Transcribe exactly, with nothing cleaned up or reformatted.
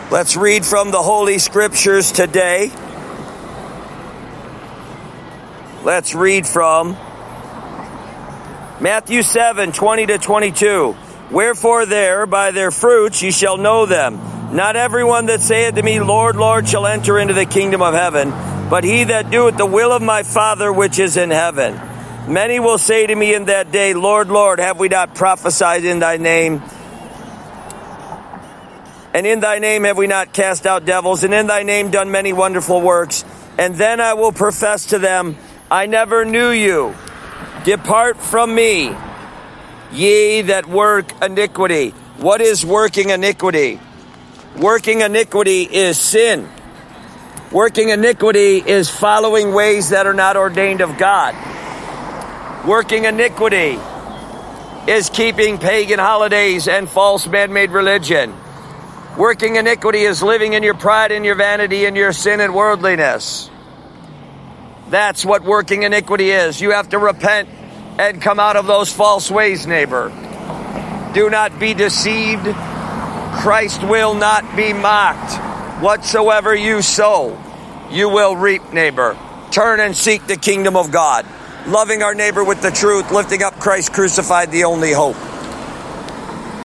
Let's read from the Holy Scriptures today. Let's read from Matthew seven, twenty to twenty-two. Wherefore there, by their fruits ye shall know them. Not everyone that saith to me, Lord, Lord, shall enter into the kingdom of heaven, but he that doeth the will of my Father which is in heaven. Many will say to me in that day, Lord, Lord, have we not prophesied in thy name? And in thy name have we not cast out devils? And in thy name done many wonderful works? And then I will profess to them, I never knew you. Depart from me, ye that work iniquity. What is working iniquity? Working iniquity is sin. Working iniquity is following ways that are not ordained of God. Working iniquity is keeping pagan holidays and false man-made religion. Working iniquity is living in your pride and your vanity and your sin and worldliness. That's what working iniquity is. You have to repent and come out of those false ways, neighbor. Do not be deceived. Christ will not be mocked. Whatsoever you sow, you will reap, neighbor. Turn and seek the kingdom of God. Loving our neighbor with the truth, lifting up Christ crucified, the only hope.